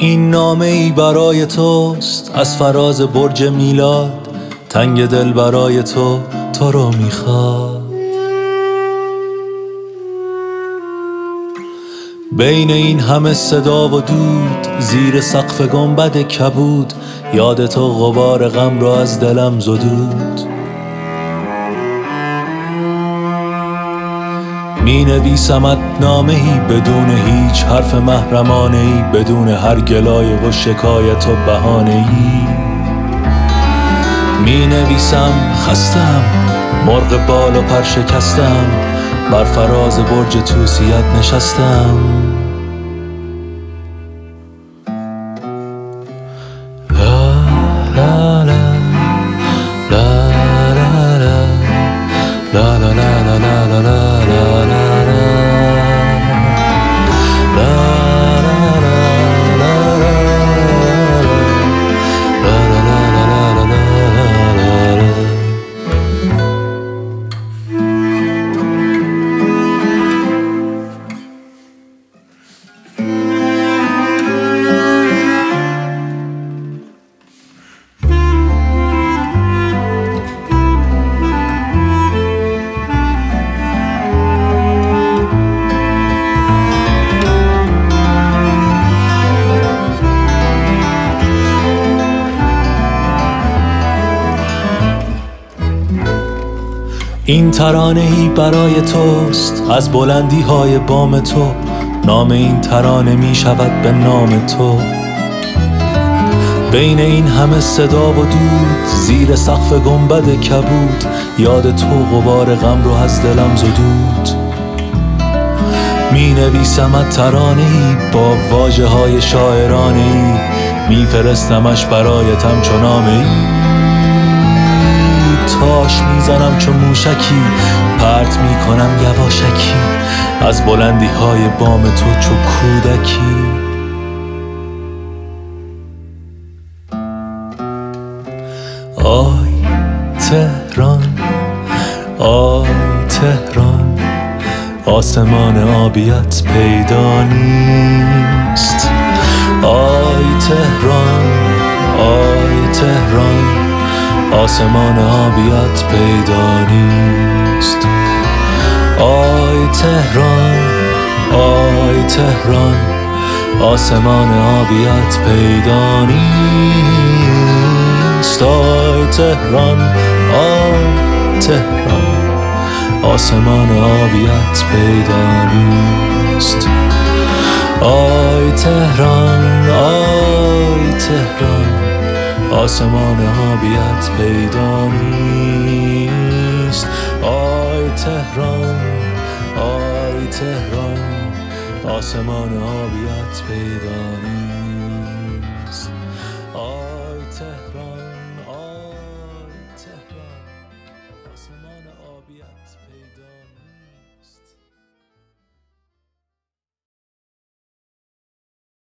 این نامه ای برای توست از فراز برج میلاد، تنگ دل برای تو رو میخواد. بین این همه صدا و دود، زیر سقف گنبد کبود، یاد تو غبار غم را از دلم زدود. می نویسمت نامه ای بدون هیچ حرف محرمانه ای، بدون هر گلایه و شکایت و بهانه ای. می نویسم خستم، مرغ بال و پر شکستم، بر فراز برج توسیت نشستم. لا لا لا لا لا لا لا لا لا لا لا. این ترانه ای برای توست از بلندی های بام تو، نام این ترانه می شود به نام تو. بین این همه صدا و دود، زیر سقف گنبد کبود، یاد تو غبار غم رو از دلم زدود. می نویسمت ترانه ای با واژه های شاعرانه ای، می فرستمش برایتم چو نامه ای. تاش میزنم چون موشکی، پرت میکنم یواشکی از بلندی های بام تو چو کودکی. آی تهران، آی تهران، آسمان آبیت پیدا نیست. آی تهران، آی تهران، آسمان آبیت پیدا نیست. آی تهران، آی تهران، آسمان آبیت پیدا نیست. آی تهران، آی تهران، آسمان آبیت پیدا نیست. آی تهران، آی تهران، آسمان آبیت پیدا نیست. آی تهران، آی تهران، آسمان آبیت پیدا نیست. آی تهران، آی تهران، آسمان آبیت پیدا نیست.